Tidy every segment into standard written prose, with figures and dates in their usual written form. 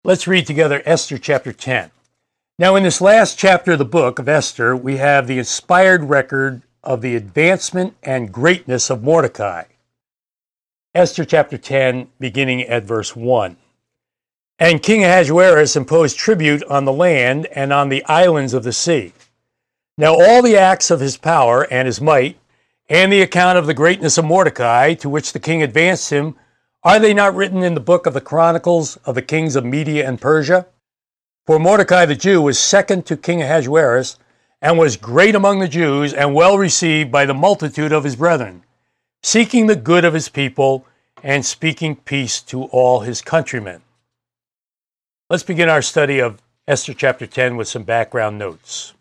Let's read together Esther chapter 10. Now, in this last chapter of the book of Esther, we have the inspired record of the advancement and greatness of Mordecai. Esther chapter 10, beginning at verse 1. And King Ahasuerus imposed tribute on the land and on the islands of the sea. Now all the acts of his power and his might, and the account of the greatness of Mordecai, to which the king advanced him, are they not written in the book of the Chronicles of the kings of Media and Persia? For Mordecai the Jew was second to King Ahasuerus, and was great among the Jews, and well received by the multitude of his brethren, seeking the good of his people, and speaking peace to all his countrymen. Let's begin our study of Esther chapter 10 with some background notes.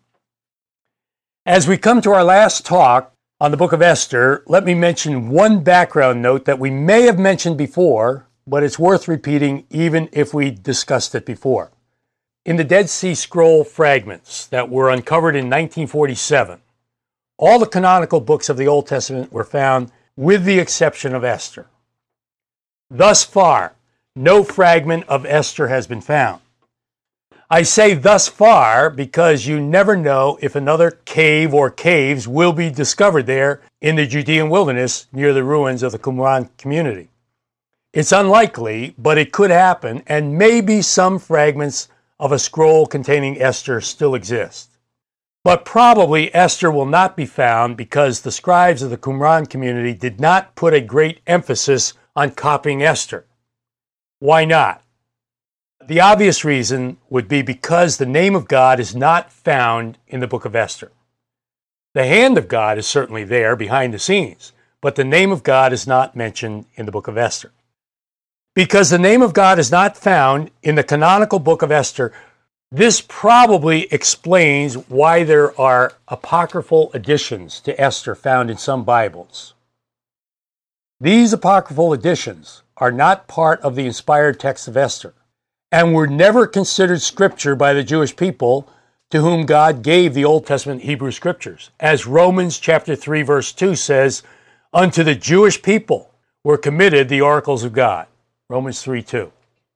As we come to our last talk on the book of Esther, let me mention one background note that we may have mentioned before, but it's worth repeating even if we discussed it before. In the Dead Sea Scroll fragments that were uncovered in 1947, all the canonical books of the Old Testament were found with the exception of Esther. Thus far, no fragment of Esther has been found. I say thus far because you never know if another cave or caves will be discovered there in the Judean wilderness near the ruins of the Qumran community. It's unlikely, but it could happen, and maybe some fragments of a scroll containing Esther still exist. But probably Esther will not be found because the scribes of the Qumran community did not put a great emphasis on copying Esther. Why not? The obvious reason would be because the name of God is not found in the book of Esther. The hand of God is certainly there behind the scenes, but the name of God is not mentioned in the book of Esther. Because the name of God is not found in the canonical book of Esther, this probably explains why there are apocryphal additions to Esther found in some Bibles. These apocryphal additions are not part of the inspired text of Esther, and were never considered scripture by the Jewish people to whom God gave the Old Testament Hebrew scriptures. As Romans chapter 3 verse 2 says, unto the Jewish people were committed the oracles of God. Romans 3:2.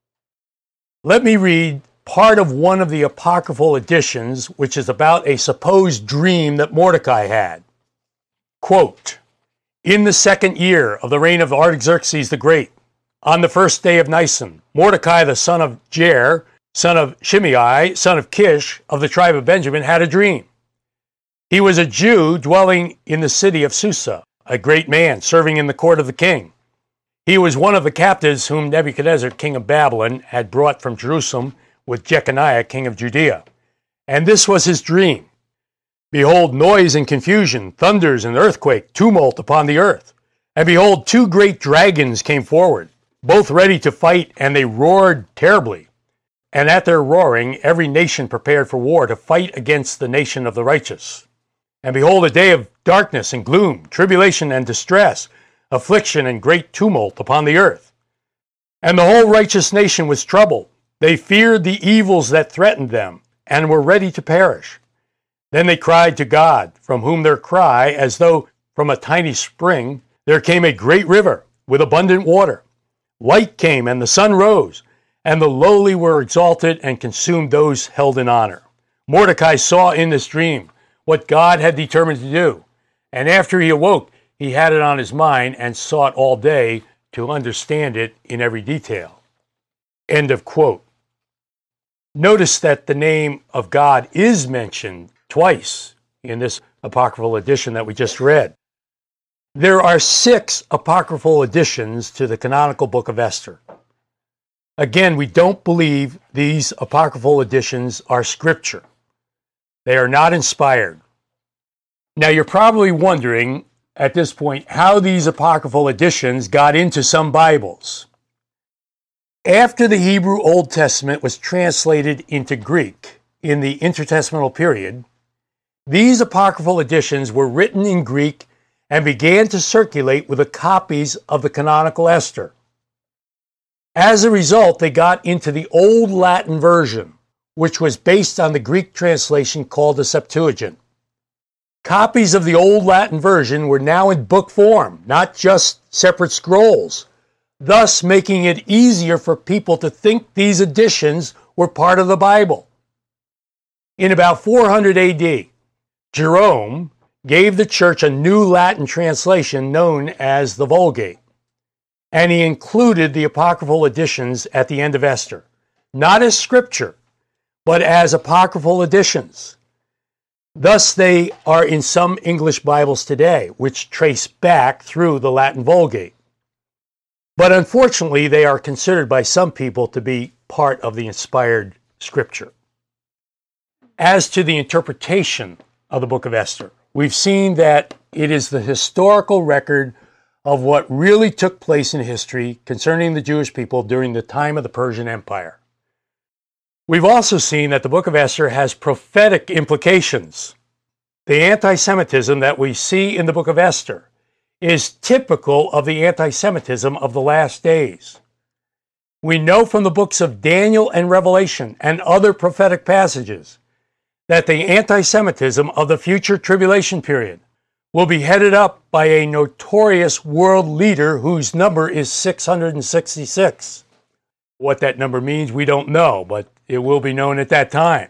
Let me read part of one of the apocryphal editions, which is about a supposed dream that Mordecai had. Quote, in the second year of the reign of Artaxerxes the Great, on the first day of Nisan, Mordecai the son of Jair, son of Shimei, son of Kish, of the tribe of Benjamin, had a dream. He was a Jew dwelling in the city of Susa, a great man serving in the court of the king. He was one of the captives whom Nebuchadnezzar, king of Babylon, had brought from Jerusalem with Jeconiah, king of Judea. And this was his dream. Behold, noise and confusion, thunders and earthquake, tumult upon the earth. And behold, two great dragons came forward, both ready to fight, and they roared terribly. And at their roaring, every nation prepared for war to fight against the nation of the righteous. And behold, a day of darkness and gloom, tribulation and distress, affliction and great tumult upon the earth. And the whole righteous nation was troubled. They feared the evils that threatened them, and were ready to perish. Then they cried to God, from whom their cry, as though from a tiny spring, there came a great river with abundant water. Light came, and the sun rose, and the lowly were exalted and consumed those held in honor. Mordecai saw in this dream what God had determined to do, and after he awoke, he had it on his mind and sought all day to understand it in every detail. End of quote. Notice that the name of God is mentioned twice in this apocryphal edition that we just read. There are 6 apocryphal additions to the canonical book of Esther. Again, we don't believe these apocryphal additions are scripture. They are not inspired. Now, you're probably wondering at this point how these apocryphal additions got into some Bibles. After the Hebrew Old Testament was translated into Greek in the intertestamental period, these apocryphal additions were written in Greek and began to circulate with the copies of the canonical Esther. As a result, they got into the Old Latin version, which was based on the Greek translation called the Septuagint. Copies of the Old Latin version were now in book form, not just separate scrolls. thus making it easier for people to think these additions were part of the Bible. In about 400 AD, Jerome gave the church a new Latin translation known as the Vulgate, and he included the apocryphal additions at the end of Esther, not as scripture, but as apocryphal additions. Thus they are in some English Bibles today, which trace back through the Latin Vulgate. But unfortunately, they are considered by some people to be part of the inspired scripture. As to the interpretation of the book of Esther, we've seen that it is the historical record of what really took place in history concerning the Jewish people during the time of the Persian Empire. We've also seen that the book of Esther has prophetic implications. The anti-Semitism that we see in the book of Esther is typical of the anti-Semitism of the last days. We know from the books of Daniel and Revelation and other prophetic passages that the anti-Semitism of the future tribulation period will be headed up by a notorious world leader whose number is 666. What that number means, we don't know, but it will be known at that time.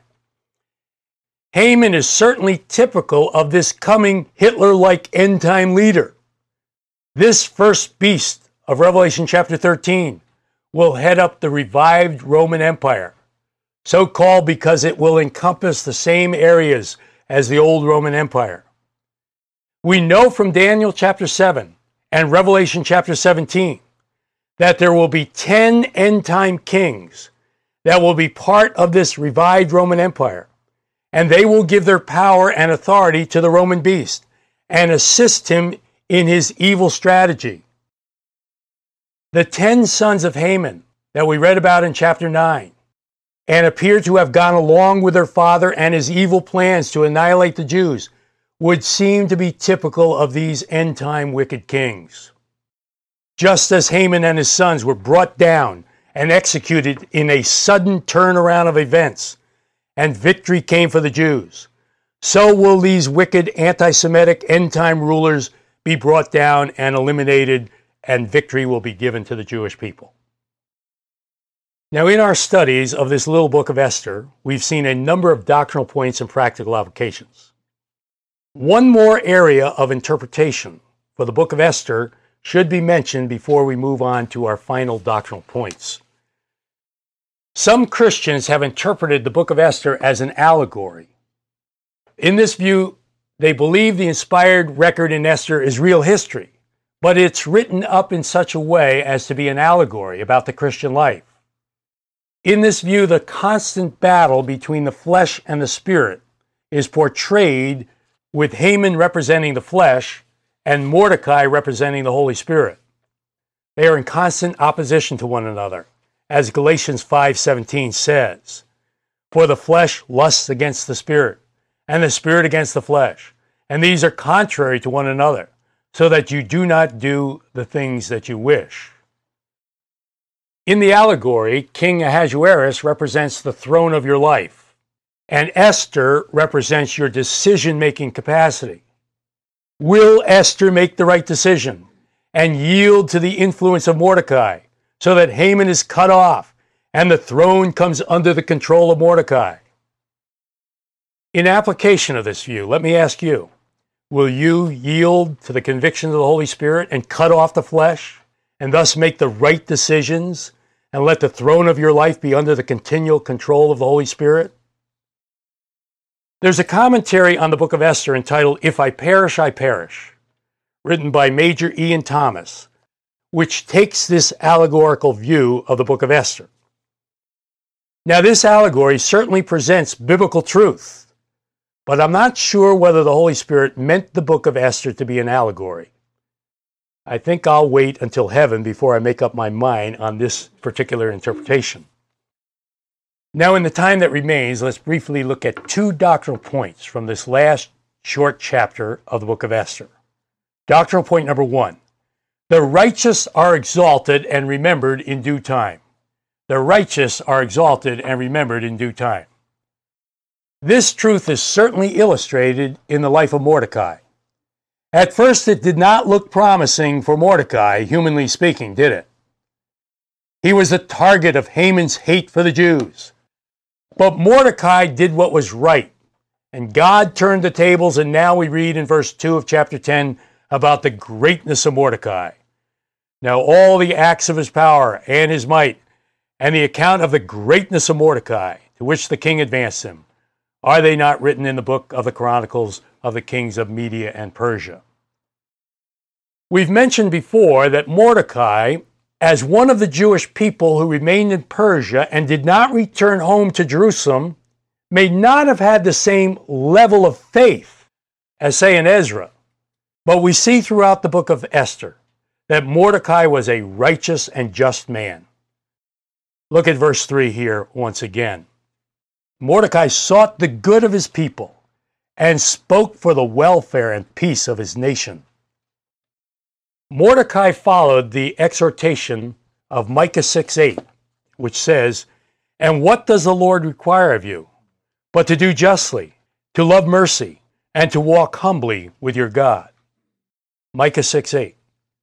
Haman is certainly typical of this coming Hitler-like end-time leader. This first beast of Revelation chapter 13 will head up the revived Roman Empire, so called because it will encompass the same areas as the old Roman Empire. We know from Daniel chapter 7 and Revelation chapter 17 that there will be 10 end-time kings that will be part of this revived Roman Empire, and they will give their power and authority to the Roman beast and assist him in his evil strategy. The 10 sons of Haman that we read about in chapter 9 and appear to have gone along with their father and his evil plans to annihilate the Jews would seem to be typical of these end-time wicked kings. Just as Haman and his sons were brought down and executed in a sudden turnaround of events, and victory came for the Jews, so will these wicked anti-Semitic end-time rulers be brought down and eliminated, and victory will be given to the Jewish people. Now, in our studies of this little book of Esther, we've seen a number of doctrinal points and practical applications. One more area of interpretation for the book of Esther should be mentioned before we move on to our final doctrinal points. Some Christians have interpreted the book of Esther as an allegory. In this view, they believe the inspired record in Esther is real history, but it's written up in such a way as to be an allegory about the Christian life. In this view, the constant battle between the flesh and the spirit is portrayed with Haman representing the flesh and Mordecai representing the Holy Spirit. They are in constant opposition to one another, as Galatians 5:17 says, "For the flesh lusts against the spirit, and the spirit against the flesh, and these are contrary to one another, so that you do not do the things that you wish." In the allegory, King Ahasuerus represents the throne of your life, and Esther represents your decision-making capacity. Will Esther make the right decision and yield to the influence of Mordecai so that Haman is cut off and the throne comes under the control of Mordecai? In application of this view, let me ask you, will you yield to the conviction of the Holy Spirit and cut off the flesh and thus make the right decisions and let the throne of your life be under the continual control of the Holy Spirit? There's a commentary on the book of Esther entitled "If I Perish, I Perish," written by Major Ian Thomas, which takes this allegorical view of the book of Esther. Now, this allegory certainly presents biblical truth, but I'm not sure whether the Holy Spirit meant the book of Esther to be an allegory. I think I'll wait until heaven before I make up my mind on this particular interpretation. Now, in the time that remains, let's briefly look at two doctrinal points from this last short chapter of the book of Esther. Doctrinal point number 1. The righteous are exalted and remembered in due time. The righteous are exalted and remembered in due time. This truth is certainly illustrated in the life of Mordecai. At first, it did not look promising for Mordecai, humanly speaking, did it? He was the target of Haman's hate for the Jews. But Mordecai did what was right, and God turned the tables, and now we read in verse 2 of chapter 10 about the greatness of Mordecai. Now all the acts of his power and his might, and the account of the greatness of Mordecai, to which the king advanced him, are they not written in the book of the Chronicles of the kings of Media and Persia? We've mentioned before that Mordecai, as one of the Jewish people who remained in Persia and did not return home to Jerusalem, may not have had the same level of faith as, say, in Ezra. But we see throughout the book of Esther that Mordecai was a righteous and just man. Look at verse 3 here once again. Mordecai sought the good of his people and spoke for the welfare and peace of his nation. Mordecai followed the exhortation of Micah 6:8, which says, "And what does the Lord require of you, but to do justly, to love mercy, and to walk humbly with your God?" Micah 6:8.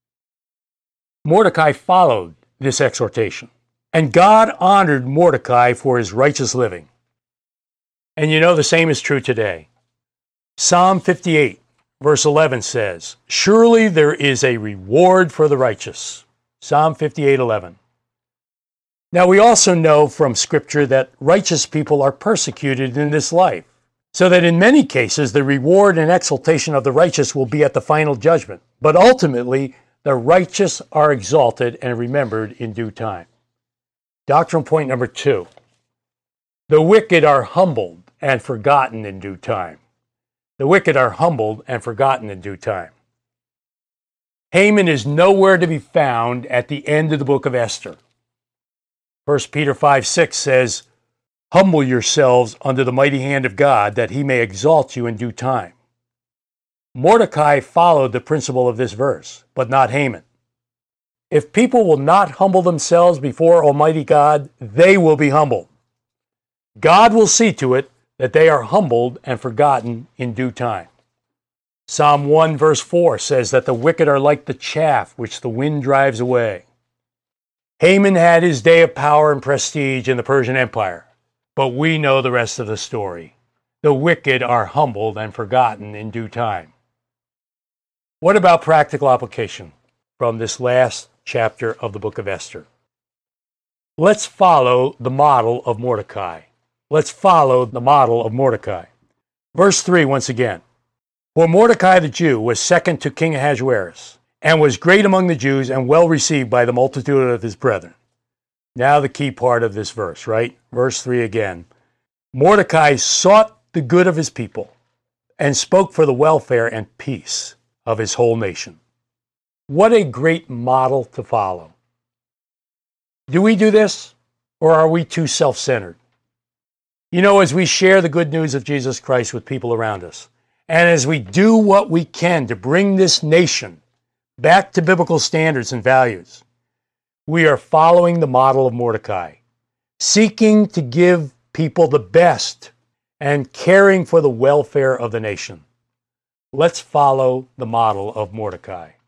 Mordecai followed this exhortation, and God honored Mordecai for his righteous living. And you know the same is true today. Psalm 58, verse 11 says, "Surely there is a reward for the righteous." Psalm 58:11. Now we also know from Scripture that righteous people are persecuted in this life, so that in many cases the reward and exaltation of the righteous will be at the final judgment. But ultimately, the righteous are exalted and remembered in due time. Doctrine point number 2. The wicked are humbled and forgotten in due time. The wicked are humbled and forgotten in due time. Haman is nowhere to be found at the end of the book of Esther. 1 Peter 5:6 says, "Humble yourselves under the mighty hand of God, that he may exalt you in due time." Mordecai followed the principle of this verse, but not Haman. If people will not humble themselves before Almighty God, they will be humbled. God will see to it that they are humbled and forgotten in due time. Psalm 1 verse 4 says that the wicked are like the chaff which the wind drives away. Haman had his day of power and prestige in the Persian Empire, but we know the rest of the story. The wicked are humbled and forgotten in due time. What about practical application from this last chapter of the book of Esther? Let's follow the model of Mordecai. Let's follow the model of Mordecai. Verse 3 once again. "For Mordecai the Jew was second to King Ahasuerus, and was great among the Jews and well received by the multitude of his brethren." Now the key part of this verse, right? Verse 3 again. "Mordecai sought the good of his people and spoke for the welfare and peace of his whole nation." What a great model to follow. Do we do this, or are we too self-centered? You know, as we share the good news of Jesus Christ with people around us, and as we do what we can to bring this nation back to biblical standards and values, we are following the model of Mordecai, seeking to give people the best and caring for the welfare of the nation. Let's follow the model of Mordecai.